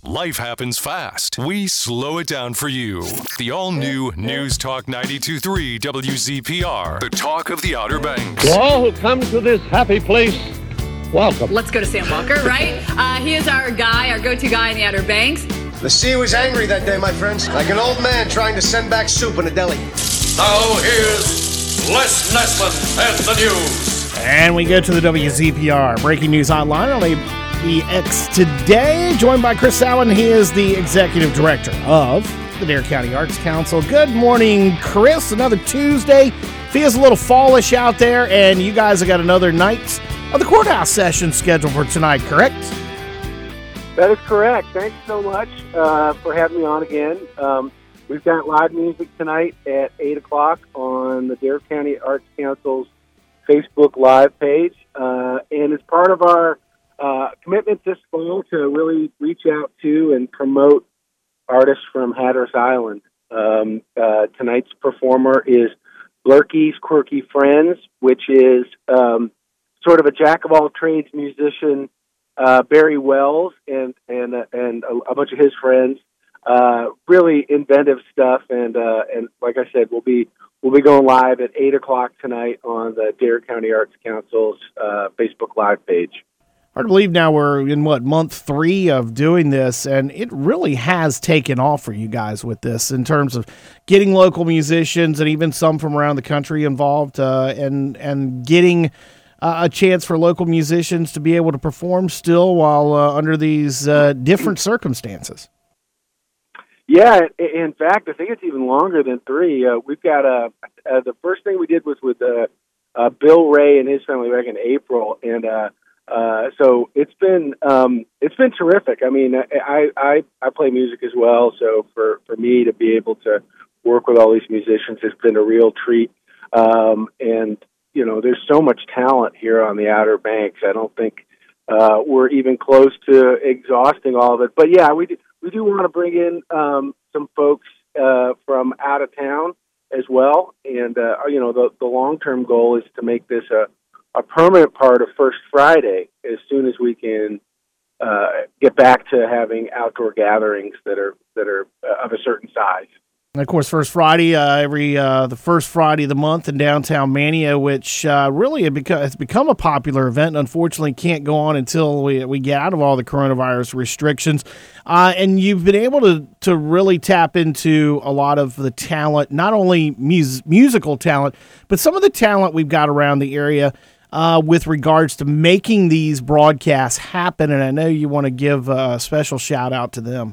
Life happens fast. We slow it down for you. The all-new News Talk 92.3 WZPR, the talk of the Outer Banks. To all who come to this happy place, welcome. Let's go to Sam Walker, right? He is our guy, our go-to guy in the Outer Banks. The sea was angry that day, my friends, like an old man trying to send back soup in a deli. Now here's Les Nessman and the news. And we go to the WZPR Breaking News Online on ABX today, joined by Chris Allen. He is the Executive Director of the Dare County Arts Council. Good morning, Chris. Another Tuesday. Feels a little fallish out there, and you guys have got another night of the courthouse session scheduled for tonight, correct? That is correct. Thanks so much for having me on again. We've got live music tonight at 8 o'clock on the Dare County Arts Council's Facebook Live page. And as part of our commitment this fall to really reach out to and promote artists from Hatteras Island, tonight's performer is Blurky's Quirky Friends, which is sort of a jack-of-all-trades musician. Barry Wells and a bunch of his friends, really inventive stuff, and like I said, we'll be going live at 8 o'clock tonight on the Dare County Arts Council's Facebook Live page. Hard to believe now we're in, month 3 of doing this, and it really has taken off for you guys with this in terms of getting local musicians and even some from around the country involved, and getting a chance for local musicians to be able to perform still while under these different circumstances. Yeah, in fact, I think it's even longer than 3. We've got the first thing we did was with Bill Ray and his family back in April, and so it's been terrific. I mean, I play music as well, so for me to be able to work with all these musicians has been a real treat, and you know, there's so much talent here on the Outer Banks. I don't think we're even close to exhausting all of it. But yeah, we do want to bring in some folks from out of town as well. And you know, the long-term goal is to make this a permanent part of First Friday as soon as we can get back to having outdoor gatherings that are of a certain size. And of course, First Friday, the first Friday of the month in downtown Mania, which really has become a popular event. Unfortunately, can't go on until we get out of all the coronavirus restrictions. And you've been able to really tap into a lot of the talent, not only musical talent, but some of the talent we've got around the area with regards to making these broadcasts happen. And I know you want to give a special shout out to them.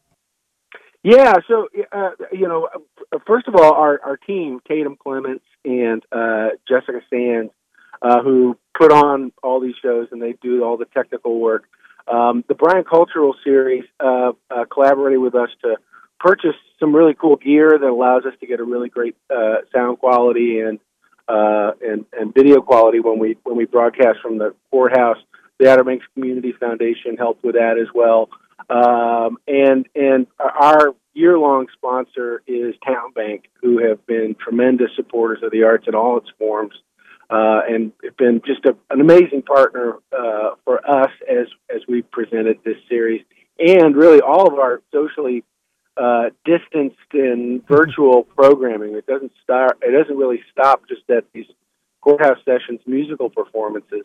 Yeah, so, you know, first of all, our team, Tatum Clements and Jessica Sands, who put on all these shows and they do all the technical work. The Bryan Cultural Series collaborated with us to purchase some really cool gear that allows us to get a really great sound quality and video quality when we broadcast from the courthouse. The Outer Banks Community Foundation helped with that as well. And our year-long sponsor is Town Bank, who have been tremendous supporters of the arts in all its forms, and have been just an amazing partner for us as we presented this series, and really all of our socially distanced and virtual programming. It doesn't really stop just at these courthouse sessions, musical performances.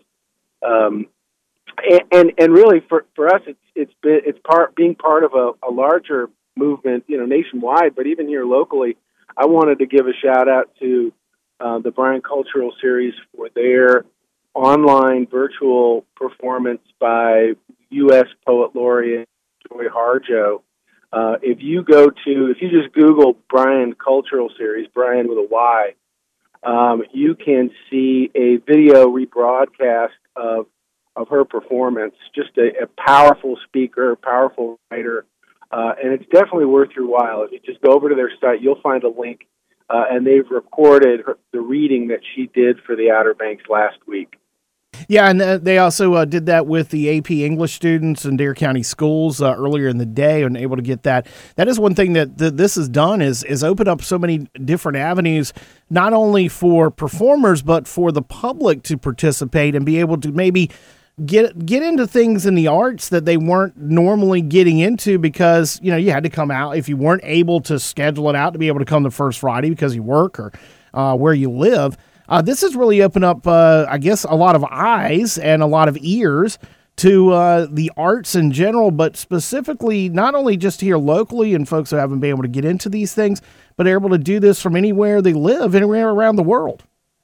And really for us, it's being part of a larger movement, you know, nationwide, but even here locally. I wanted to give a shout out to the Bryan Cultural Series for their online virtual performance by U.S. Poet Laureate Joy Harjo. If you just Google Bryan Cultural Series, Bryan with a Y, you can see a video rebroadcast of her performance. Just a powerful speaker, powerful writer, and it's definitely worth your while. If you just go over to their site, you'll find a link, and they've recorded the reading that she did for the Outer Banks last week. Yeah, and they also did that with the AP English students in Dare County schools earlier in the day, and able to get that. That is one thing that this has done is open up so many different avenues, not only for performers, but for the public to participate and be able to maybe get into things in the arts that they weren't normally getting into because, you had to come out. If you weren't able to schedule it out to be able to come the first Friday because you work or where you live, this has really opened up, I guess, a lot of eyes and a lot of ears to the arts in general, but specifically not only just here locally and folks who haven't been able to get into these things, but are able to do this from anywhere they live, anywhere around the world.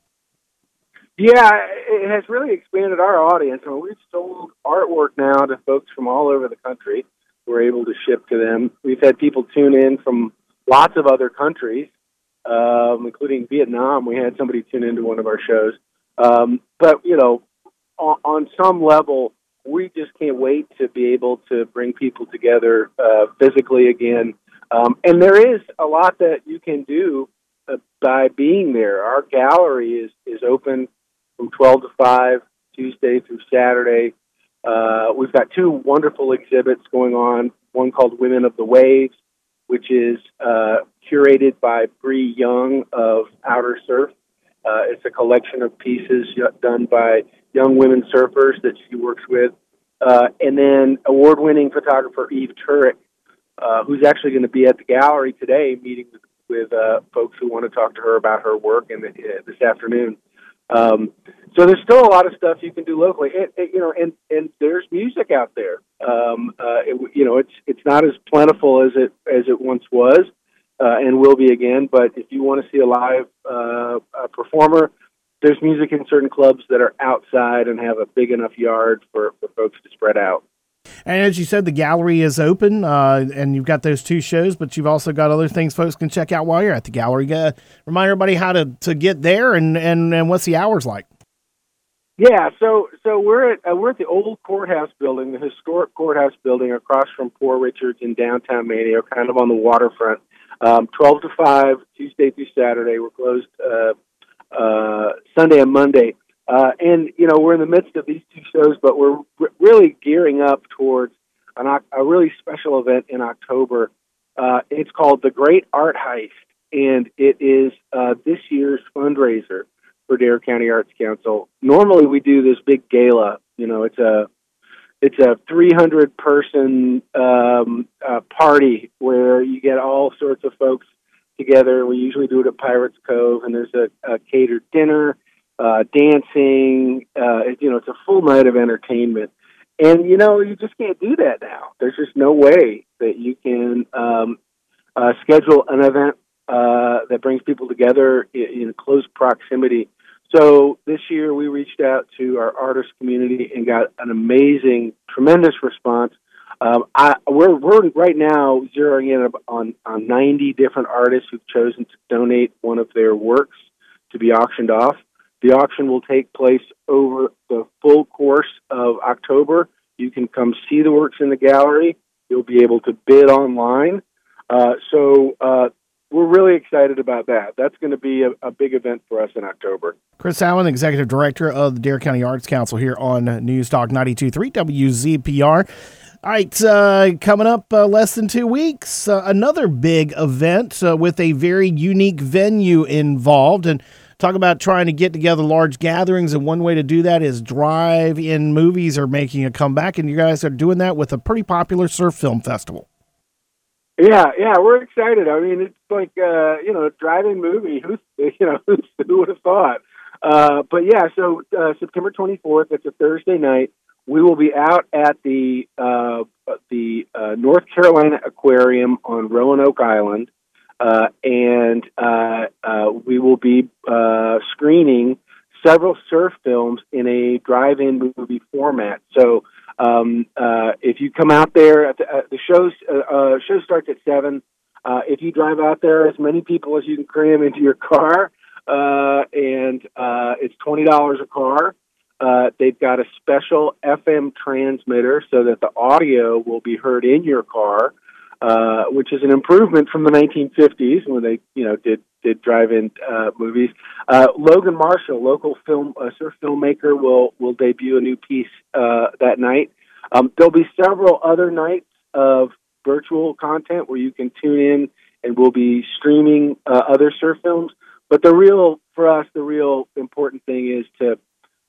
Yeah, it has really expanded our audience. I mean, we've sold artwork now to folks from all over the country. We're able to ship to them. We've had people tune in from lots of other countries, including Vietnam. We had somebody tune into one of our shows. But, on some level, we just can't wait to be able to bring people together physically again. And there is a lot that you can do by being there. Our gallery is open from 12 to 5, Tuesday through Saturday. We've got two wonderful exhibits going on, one called Women of the Waves, which is curated by Bree Young of Outer Surf. It's a collection of pieces done by young women surfers that she works with. And then award-winning photographer Eve Turek, who's actually going to be at the gallery today meeting with folks who want to talk to her about her work this afternoon. So there's still a lot of stuff you can do locally, and there's music out there. It's not as plentiful as it once was, and will be again. But if you want to see a live performer, there's music in certain clubs that are outside and have a big enough yard for folks to spread out. And as you said, the gallery is open, and you've got those two shows, but you've also got other things folks can check out while you're at the gallery. Remind everybody how to get there and what's the hours like. Yeah, so we're at the old courthouse building, the historic courthouse building across from Poor Richards in downtown Mania, kind of on the waterfront. 12 to 5, Tuesday through Saturday. We're closed Sunday and Monday. And we're in the midst of these two shows, but we're really gearing up towards a really special event in October. It's called the Great Art Heist, and it is this year's fundraiser for Dare County Arts Council. Normally, we do this big gala. It's a 300-person party where you get all sorts of folks together. We usually do it at Pirates Cove, and there's a catered dinner. Dancing, it's a full night of entertainment. And, you just can't do that now. There's just no way that you can schedule an event that brings people together in close proximity. So this year we reached out to our artist community and got an amazing, tremendous response. We're right now zeroing in on 90 different artists who've chosen to donate one of their works to be auctioned off. The auction will take place over the full course of October. You can come see the works in the gallery. You'll be able to bid online. So we're really excited about that. That's going to be a big event for us in October. Chris Allen, Executive Director of the Dare County Arts Council here on News Talk 92.3 WZPR. All right, coming up less than 2 weeks, another big event with a very unique venue involved. And talk about trying to get together large gatherings, and one way to do that is drive-in movies are making a comeback, and you guys are doing that with a pretty popular surf film festival. Yeah, we're excited. I mean, it's like a drive-in movie. Who would have thought? But yeah, so September 24th, it's a Thursday night. We will be out at the North Carolina Aquarium on Roanoke Island. And we will be screening several surf films in a drive-in movie format. So if you come out there, at the show starts at 7. If you drive out there, as many people as you can cram into your car, and it's $20 a car. They've got a special FM transmitter so that the audio will be heard in your car. Which is an improvement from the 1950s when they, did drive-in movies. Logan Marshall, local surf filmmaker, will debut a new piece that night. There'll be several other nights of virtual content where you can tune in, and we'll be streaming other surf films. But the real important thing is to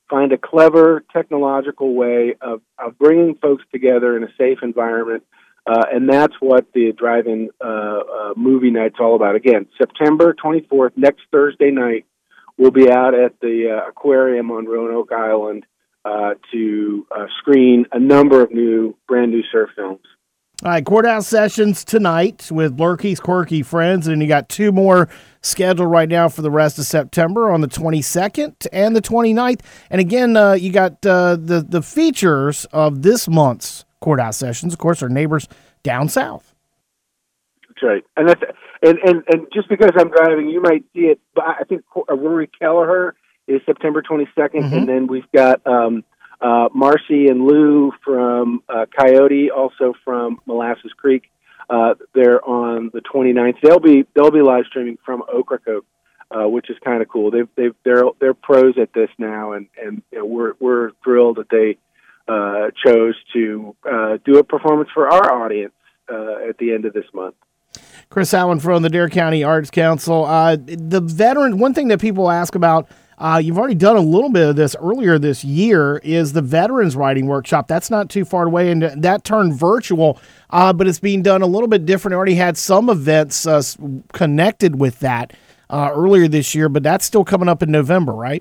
find a clever technological way of bringing folks together in a safe environment. And that's what the drive-in movie night's all about. Again, September 24th, next Thursday night, we'll be out at the aquarium on Roanoke Island to screen a number of brand new surf films. All right, courthouse sessions tonight with Blurkey's Quirky Friends, and you got 2 more scheduled right now for the rest of September on the 22nd and the 29th. And again, you got the features of this month's courthouse sessions, of course, our neighbors down south. That's right. And just because I'm driving, you might see it, but I think Rory Kelleher is September 22nd, and then we've got Marcy and Lou from Coyote, also from Molasses Creek. They're on the 29th. They'll be live streaming from Ocracoke, which is kind of cool. They're pros at this now, and we're thrilled that they chose to do a performance for our audience at the end of this month. Chris Allen from the Dare County Arts Council. The veteran, one thing that people ask about, you've already done a little bit of this earlier this year, is the Veterans Writing Workshop. That's not too far away, and that turned virtual, but it's being done a little bit different. I already had some events connected with that earlier this year, but that's still coming up in November, right?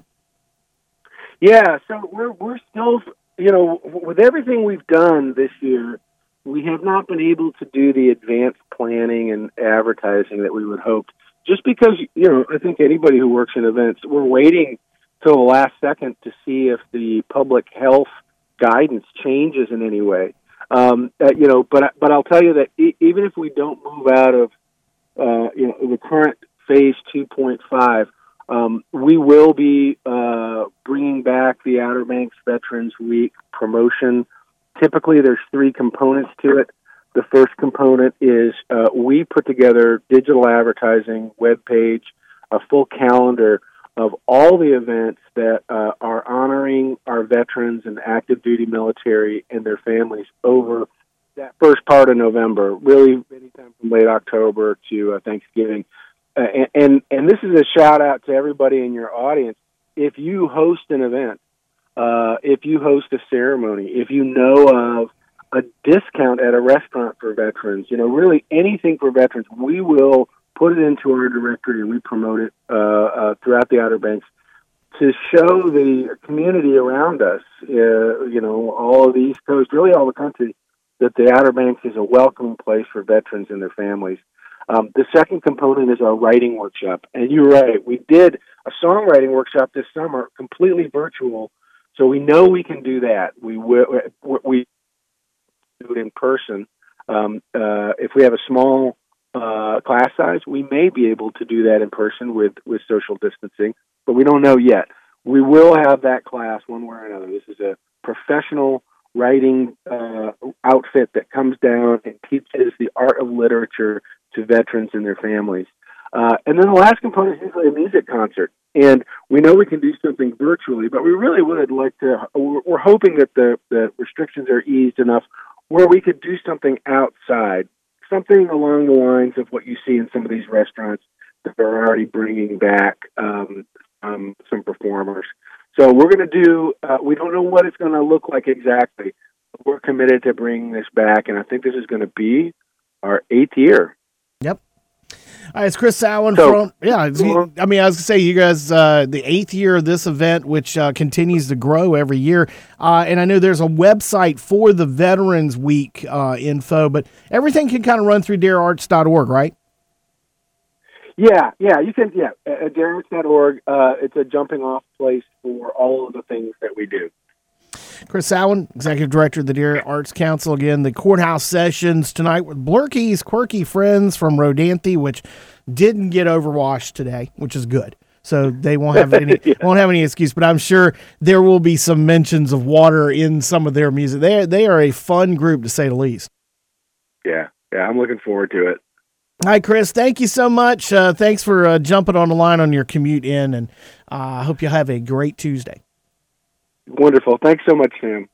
Yeah, so we're still, with everything we've done this year, we have not been able to do the advanced planning and advertising that we would hope. Just because, I think anybody who works in events, we're waiting till the last second to see if the public health guidance changes in any way. But I'll tell you that even if we don't move out of, the current phase 2.5, we will be bringing back the Outer Banks Veterans Week promotion. Typically, there's 3 components to it. The first component is we put together digital advertising, webpage, a full calendar of all the events that are honoring our veterans and active duty military and their families over that first part of November, really anytime from late October to Thanksgiving. And this is a shout out to everybody in your audience. If you host an event, if you host a ceremony, if you know of a discount at a restaurant for veterans, really anything for veterans, we will put it into our directory and we promote it throughout the Outer Banks to show the community around us, all of the East Coast, really all the country, that the Outer Banks is a welcoming place for veterans and their families. The second component is our writing workshop. And you're right, we did a songwriting workshop this summer, completely virtual, so we know we can do that. We do it in person. If we have a small class size, we may be able to do that in person with social distancing, but we don't know yet. We will have that class one way or another. This is a professional writing outfit that comes down and teaches the art of literature to veterans and their families. And then the last component is usually a music concert. And we know we can do something virtually, but we really would like to, we're hoping that the restrictions are eased enough where we could do something outside, something along the lines of what you see in some of these restaurants that are already bringing back some performers. So we're going to do, we don't know what it's going to look like exactly, but we're committed to bringing this back, and I think this is going to be our 8th year. Yep. All right, it's Chris Allen from, I was going to say, you guys, the 8th year of this event, which continues to grow every year. And I know there's a website for the Veterans Week info, but everything can kind of run through darearts.org, right? Yeah, you can, at darearts.org. It's a jumping off place for all of the things that we do. Chris Allen, Executive Director of the Dare Arts Council. Again, the courthouse sessions tonight with Blurkey's Quirky Friends from Rodanthe, which didn't get overwashed today, which is good. So they won't have any won't have any excuse. But I'm sure there will be some mentions of water in some of their music. They are a fun group, to say the least. Yeah, I'm looking forward to it. Hi, Chris. Thank you so much. Thanks for jumping on the line on your commute in, and I hope you have a great Tuesday. Wonderful. Thanks so much, Sam.